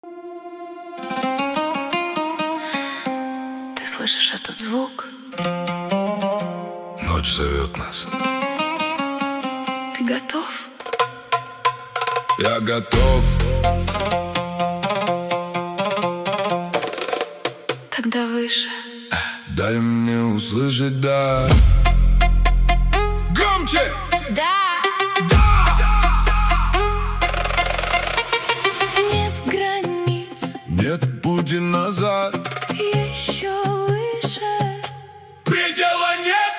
Ты слышишь этот звук? Ночь зовет нас. Ты готов? Я готов. Тогда выше. Дай мне услышать, да. Громче! Да! Нет границ. Нет пути назад. Еще выше. Предела нет.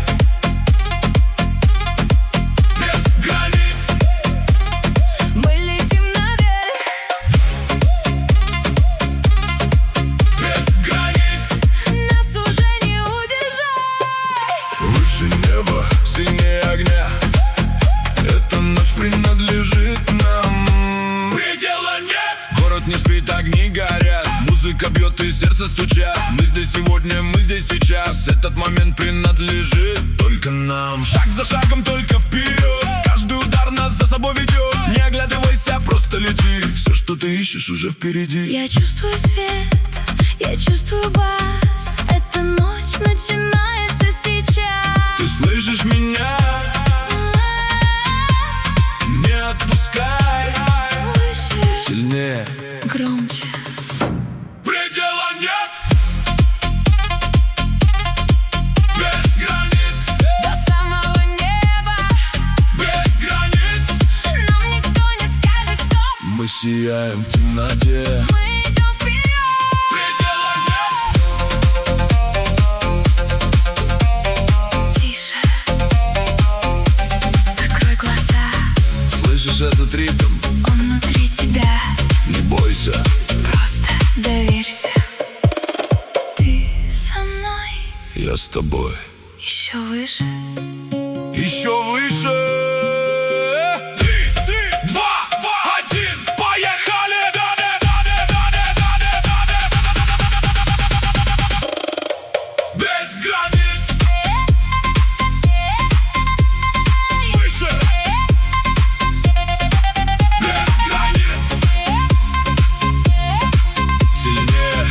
Без границ. Мы летим наверх. Без границ. Нас уже не удержать. Выше неба, синее огня. Эта ночь принадлежит нам. Предела нет. Город не спит, огни горят. Музыка бьет и сердце стучат. Мы здесь сегодня, мы здесь сейчас. Этот момент принадлежит только нам. Шаг за шагом, только вперед. Каждый удар нас за собой ведет. Не оглядывайся, просто лети. Все, что ты ищешь, уже впереди. Я чувствую свет, я чувствую бас. Эта ночь начинается сейчас. Ты слышишь меня? Не отпускай. Выше, Сильнее. громче. Предела нет. Без границ. До самого неба. Без границ. Нам никто не скажет стоп. Мы сияем в темноте. Мы идем вперед. Предела нет. Тише. Закрой глаза. Слышишь этот ритм? Он внутри тебя. Не бойся. Просто доверься. Ты со мной. Я с тобой. Еще выше. Еще выше. 3, 2, 1, поехали! Без границ. Выше. Без границ. Сильнее.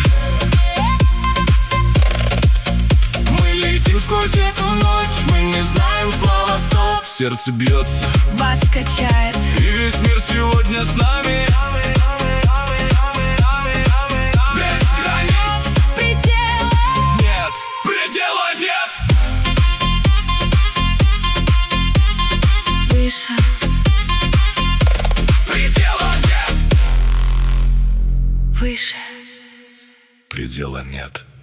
Мы летим сквозь эту ночь. Мы не знаем слова стоп. Сердце бьется, Бас качает. и весь мир сегодня с нами. Без границ. Предела. Нет, предела нет. Выше. Предела нет. Выше. Предела нет.